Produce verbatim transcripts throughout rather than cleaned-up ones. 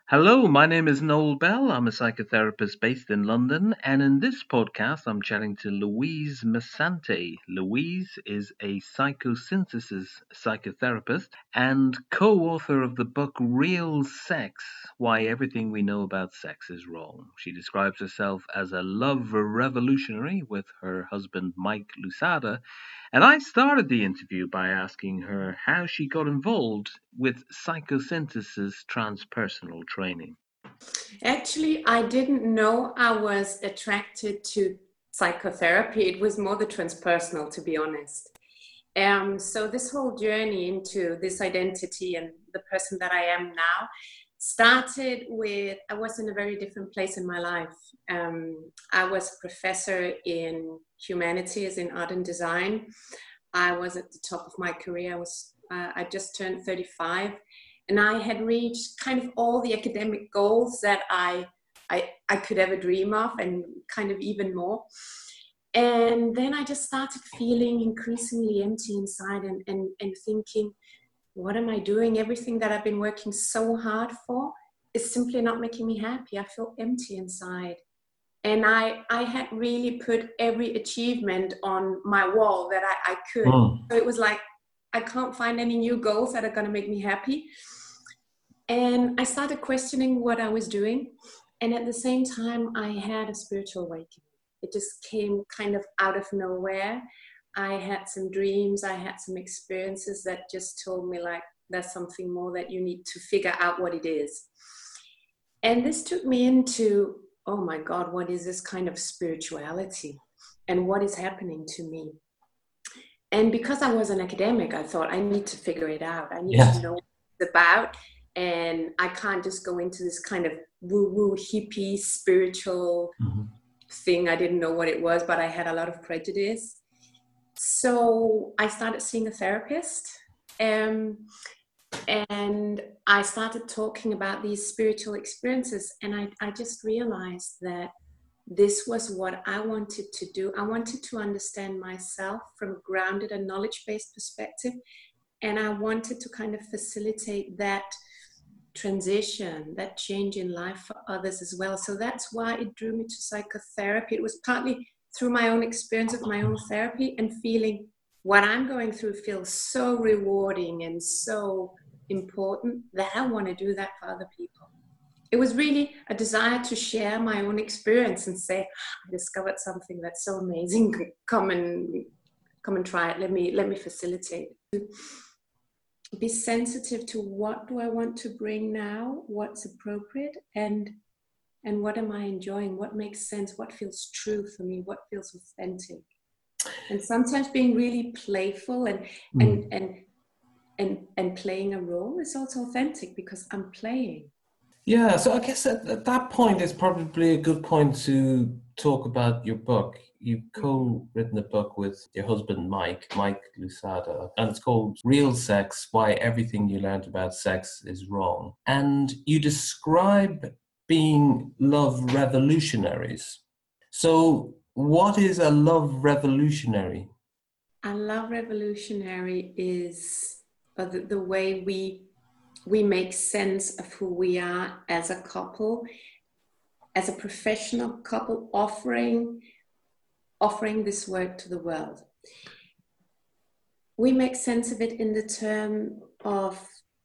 Hello, my name is Noel Bell. I'm a psychotherapist based in London, and in this podcast, I'm chatting to Louise Masante. Louise is a psychosynthesis psychotherapist and co author of the book Real Sex: Why Everything We Know About Sex Is Wrong. She describes herself as a love revolutionary with her husband, Mike Lusada. And I started the interview by asking her how she got involved with psychosynthesis transpersonal training. Actually, I didn't know I was attracted to psychotherapy. It was more the transpersonal, to be honest. Um, so this whole journey into this identity and the person that I am now started with, I was in a very different place in my life. Um, I was a professor in humanities, in art and design. I was at the top of my career. I was, uh, I just turned thirty-five, and I had reached kind of all the academic goals that I, I, I could ever dream of, and kind of even more. And then I just started feeling increasingly empty inside, and, and, and thinking, what am I doing? Everything that I've been working so hard for is simply not making me happy. I feel empty inside. And I, I had really put every achievement on my wall that I, I could. Mm. So it was like, I can't find any new goals that are going to make me happy. And I started questioning what I was doing. And at the same time, I had a spiritual awakening. It just came kind of out of nowhere. I had some dreams, I had some experiences that just told me, like, there's something more that you need to figure out what it is. And this took me into, oh my God, what is this kind of spirituality? And what is happening to me? And because I was an academic, I thought, I need to figure it out. I need yes. to know what it's about. And I can't just go into this kind of woo-woo hippie spiritual mm-hmm. thing. I didn't know what it was, but I had a lot of prejudice. So I started seeing a therapist, um, and I started talking about these spiritual experiences. And I, I just realized that this was what I wanted to do. I wanted to understand myself from a grounded and knowledge-based perspective. And I wanted to kind of facilitate that transition, that change in life for others as well. So that's why it drew me to psychotherapy. It was partly through my own experience of my own therapy and feeling what I'm going through feels so rewarding and so important that I want to do that for other people. It was really a desire to share my own experience and say, I discovered something that's so amazing. Come and come and try it. Let me let me facilitate it. Be sensitive to what do I want to bring now, what's appropriate, and and what am I enjoying, what makes sense, what feels true for me, what feels authentic. And sometimes being really playful and mm. and and and and playing a role is also authentic because I'm playing. Yeah, so I guess at, at that point is probably a good point to talk about your book. You've co-written a book with your husband, Mike, Mike Lusada, and it's called Real Sex: Why Everything You Learned About Sex Is Wrong. And you describe being love revolutionaries. So what is a love revolutionary? A love revolutionary is uh, the, the way we we make sense of who we are as a couple, as a professional couple, offering offering this work to the world. We make sense of it in the term of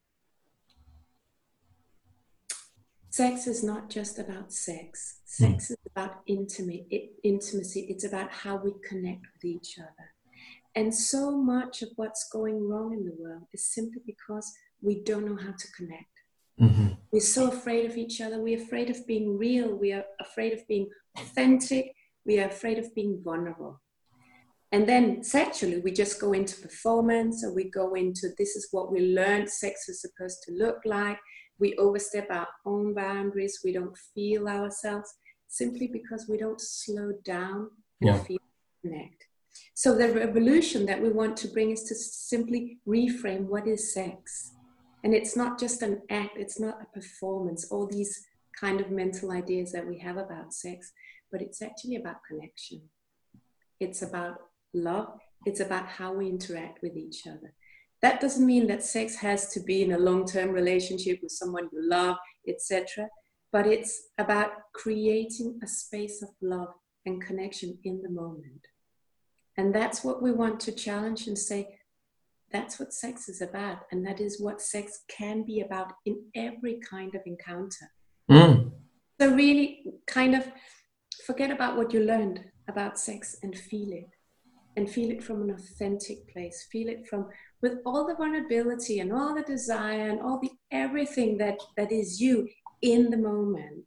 sex is not just about sex. Sex mm. is about intimate, it, intimacy. It's about how we connect with each other. And so much of what's going wrong in the world is simply because we don't know how to connect. Mm-hmm. We're so afraid of each other. We're afraid of being real. We are afraid of being authentic. We are afraid of being vulnerable. And then sexually, we just go into performance, or we go into this is what we learned sex is supposed to look like. We overstep our own boundaries. We don't feel ourselves simply because we don't slow down and yeah. feel connect. So the revolution that we want to bring is to simply reframe what is sex. And it's not just an act, it's not a performance, all these kind of mental ideas that we have about sex, but it's actually about connection. It's about love. It's about how we interact with each other. That doesn't mean that sex has to be in a long-term relationship with someone you love, et cetera. But it's about creating a space of love and connection in the moment. And that's what we want to challenge and say, that's what sex is about. And that is what sex can be about in every kind of encounter. Mm. So really kind of forget about what you learned about sex and feel it. And feel it from an authentic place. Feel it from, with all the vulnerability and all the desire and all the everything that, that is you in the moment.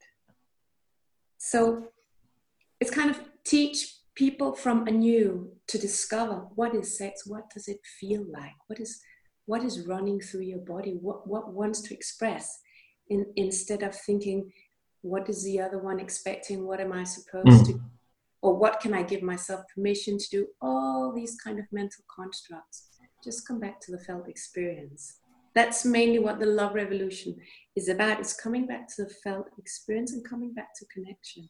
So it's kind of teach people from anew to discover what is sex, what does it feel like, what is what is running through your body, what, what wants to express, in, instead of thinking, what is the other one expecting, what am I supposed mm. to do? Or what can I give myself permission to do? All these kind of mental constructs. Just come back to the felt experience. That's mainly what the love revolution is about. It's coming back to the felt experience and coming back to connection.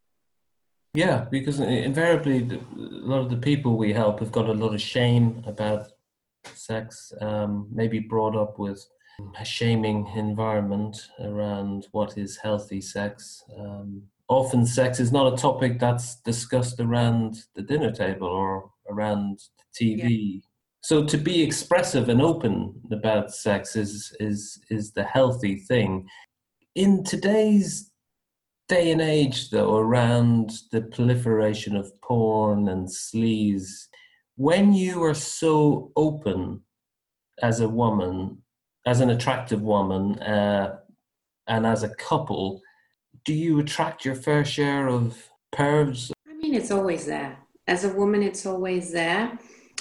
Yeah, because invariably a lot of the people we help have got a lot of shame about sex, um, maybe brought up with a shaming environment around what is healthy sex. Um, Often sex is not a topic that's discussed around the dinner table or around the T V. Yeah. So to be expressive and open about sex is is is the healthy thing. In today's day and age, though, around the proliferation of porn and sleaze, when you are so open as a woman, as an attractive woman, uh, and as a couple, do you attract your fair share of pervs? I mean, it's always there. As a woman, it's always there.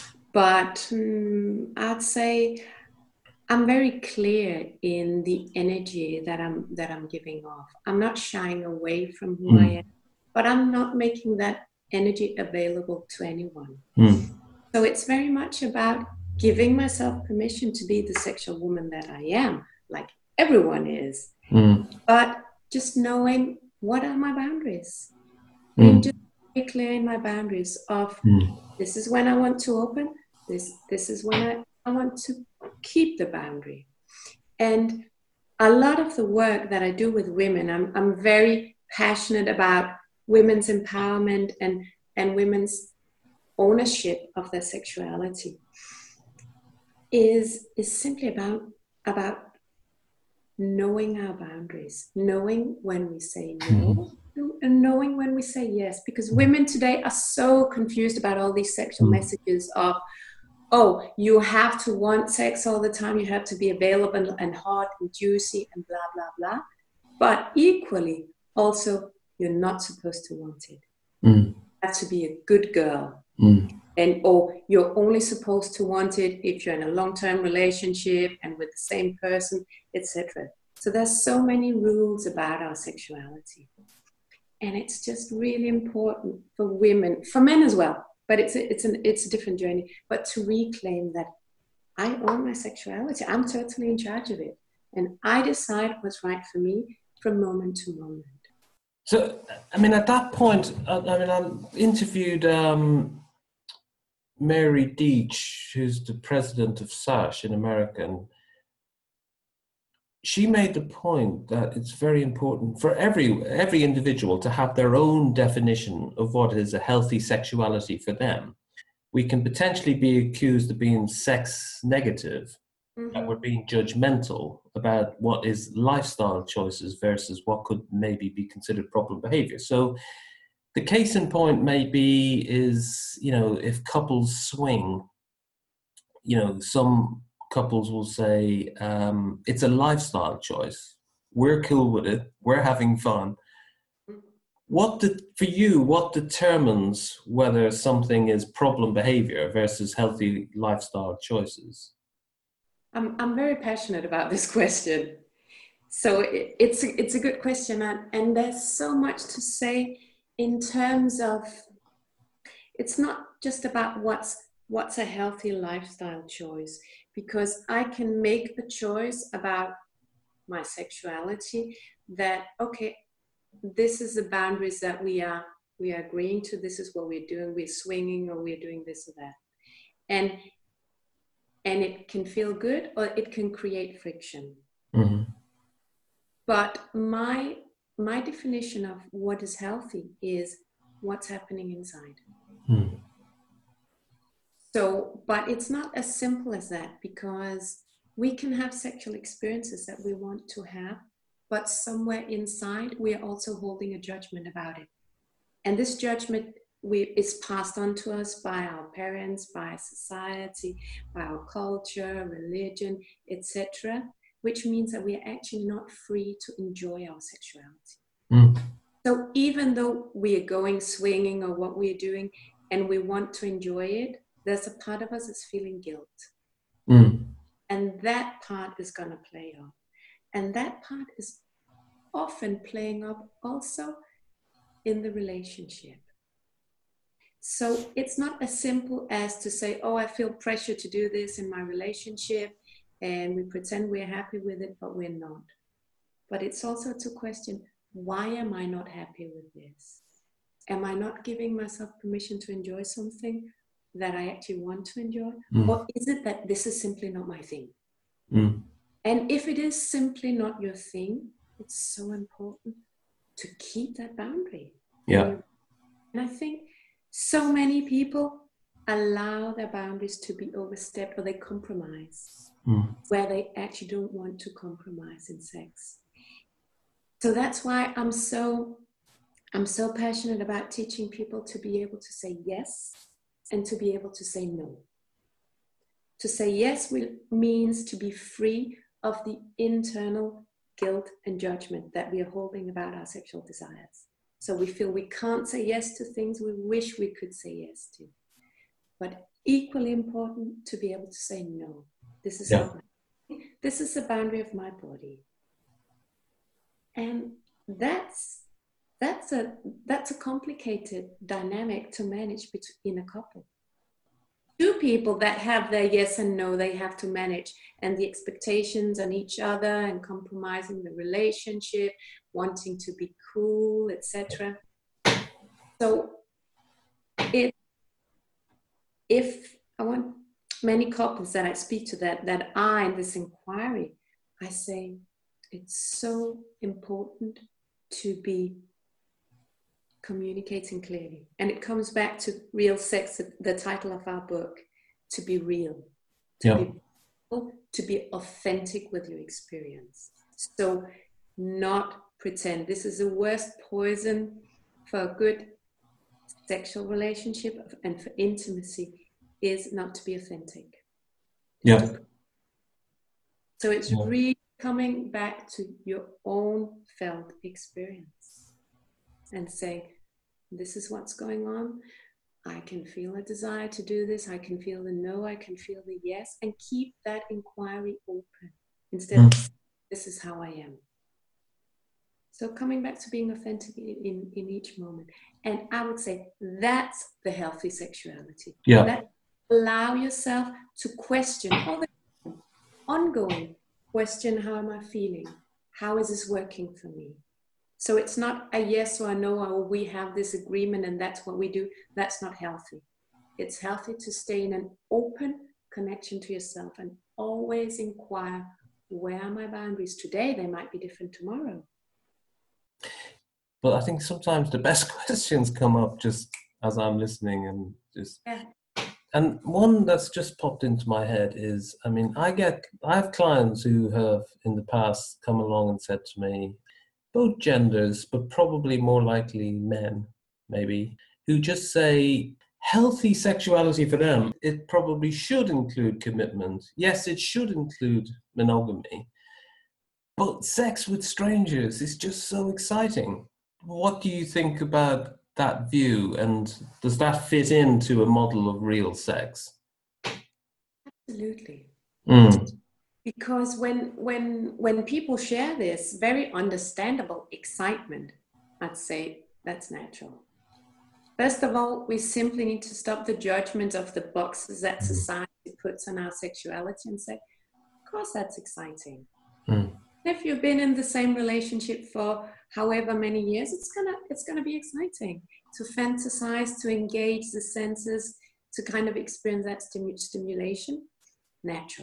But um, I'd say I'm very clear in the energy that I'm that I'm giving off. I'm not shying away from who mm. I am, but I'm not making that energy available to anyone. Mm. So it's very much about giving myself permission to be the sexual woman that I am, like everyone is. Mm. But just knowing what are my boundaries. Mm. Being just very clear in my boundaries of mm. this is when I want to open, this this is when I, I want to keep the boundary. And a lot of the work that I do with women, I'm I'm very passionate about women's empowerment and, and women's ownership of their sexuality, is is simply about about knowing our boundaries, knowing when we say no, and knowing when we say yes. Because women today are so confused about all these sexual messages of, oh, you have to want sex all the time, you have to be available and hot and juicy and blah, blah, blah. But equally, also, you're not supposed to want it. Mm. You have to be a good girl. Mm. And or you're only supposed to want it if you're in a long-term relationship and with the same person, et cetera. So there's so many rules about our sexuality. And it's just really important for women, for men as well, but it's a, it's an it's a different journey, but to reclaim that I own my sexuality. I'm totally in charge of it. And I decide what's right for me from moment to moment. So, I mean, at that point, I, I mean, I interviewed um, Mary Deach, who's the president of S A S H in America, and she made the point that it's very important for every every individual to have their own definition of what is a healthy sexuality for them. We can potentially be accused of being sex negative, mm-hmm. that we're being judgmental about what is lifestyle choices versus what could maybe be considered problem behavior. So the case in point maybe is, you know, if couples swing, you know, some couples will say um, it's a lifestyle choice. We're cool with it. We're having fun. What did, for you, what determines whether something is problem behavior versus healthy lifestyle choices? I'm I'm very passionate about this question. So it, it's a, it's a good question, and, and there's so much to say in terms of, it's not just about what's what's a healthy lifestyle choice, because I can make the choice about my sexuality that, okay, this is the boundaries that we are we are agreeing to, this is what we're doing, we're swinging or we're doing this or that. And and it can feel good or it can create friction. Mm-hmm. But my my definition of what is healthy is what's happening inside. Mm. So, but it's not as simple as that, because we can have sexual experiences that we want to have, but somewhere inside we are also holding a judgment about it. And this judgment we, is passed on to us by our parents, by society, by our culture, religion, et cetera, which means that we are actually not free to enjoy our sexuality. Mm. So even though we are going swinging or what we are doing and we want to enjoy it, there's a part of us that's feeling guilt. Mm. And that part is going to play up. And that part is often playing up also in the relationship. So it's not as simple as to say, oh, I feel pressure to do this in my relationship, and we pretend we're happy with it, but we're not. But it's also to question, why am I not happy with this? Am I not giving myself permission to enjoy something that I actually want to enjoy? Mm. Or is it that this is simply not my thing? Mm. And if it is simply not your thing, it's so important to keep that boundary. Yeah. And I think so many people allow their boundaries to be overstepped, or they compromise Mm. where they actually don't want to compromise in sex. So that's why I'm so I'm so passionate about teaching people to be able to say yes and to be able to say no. To say yes will, means to be free of the internal guilt and judgment that we are holding about our sexual desires. So we feel we can't say yes to things we wish we could say yes to. But equally important to be able to say no. This is Yeah. not my, this is the boundary of my body. And that's that's a that's a complicated dynamic to manage between a couple. Two people that have their yes and no, they have to manage, and the expectations on each other, and compromising the relationship, wanting to be cool, et cetera. So, it, if I want many couples that I speak to that that are in this inquiry, I say it's so important to be communicating clearly. And it comes back to Real Sex, the title of our book, to be real, to Yeah. be to be authentic with your experience. So not pretend. This is the worst poison for a good sexual relationship and for intimacy, is not to be authentic. Yeah. So it's Yeah. really coming back to your own felt experience and saying, this is what's going on. I can feel a desire to do this. I can feel the no. I can feel the yes. And keep that inquiry open instead Mm. of, this is how I am. So coming back to being authentic in, in each moment. And I would say that's the healthy sexuality. Yeah. That allow yourself to question all the time, ongoing question, how am I feeling? How is this working for me? So it's not a yes or a no, or we have this agreement and that's what we do. That's not healthy. It's healthy to stay in an open connection to yourself and always inquire, where are my boundaries today? They might be different tomorrow. But I think sometimes the best questions come up just as I'm listening, and just Yeah. and one that's just popped into my head is, I mean, I get I have clients who have in the past come along and said to me, both genders, but probably more likely men, maybe, who just say healthy sexuality for them, it probably should include commitment. Yes, it should include monogamy. But sex with strangers is just so exciting. What do you think about that view? And does that fit into a model of real sex? Absolutely. Mm. Because when when when people share this very understandable excitement, I'd say that's natural. First of all, we simply need to stop the judgment of the boxes that society puts on our sexuality and say, of course that's exciting. Mm. If you've been in the same relationship for however many years, it's gonna it's gonna be exciting to fantasize, to engage the senses, to kind of experience that stimu- stimulation. natural.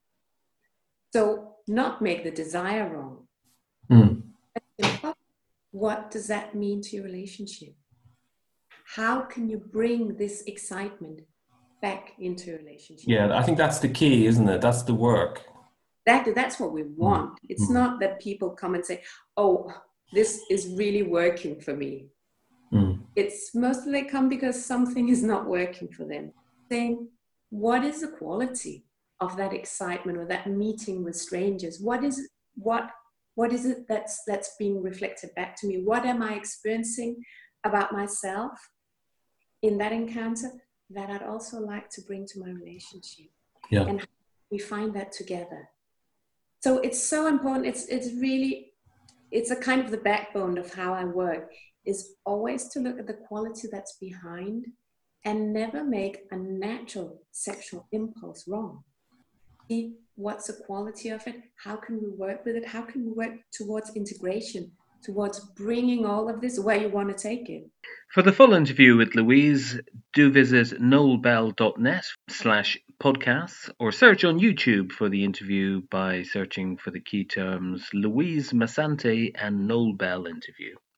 So not make the desire wrong. Mm. What does that mean to your relationship? How can you bring this excitement back into a relationship? Yeah, I think that's the key, isn't it? That's the work. That, that's what we want. Mm. It's mm. not that people come and say, oh, this is really working for me. Mm. It's mostly they come because something is not working for them. Saying, what is the quality of that excitement or that meeting with strangers? What is what what is it that's that's being reflected back to me? What am I experiencing about myself in that encounter that I'd also like to bring to my relationship? Yeah. And we find that together. So it's so important. It's it's really it's a kind of the backbone of how I work, is always to look at the quality that's behind and never make a natural sexual impulse wrong. See what's the quality of it? How can we work with it? How can we work towards integration, towards bringing all of this where you want to take it? For the full interview with Louise, do visit noelbell.net slash podcasts or search on YouTube for the interview by searching for the key terms Louise Massante and Noel Bell interview.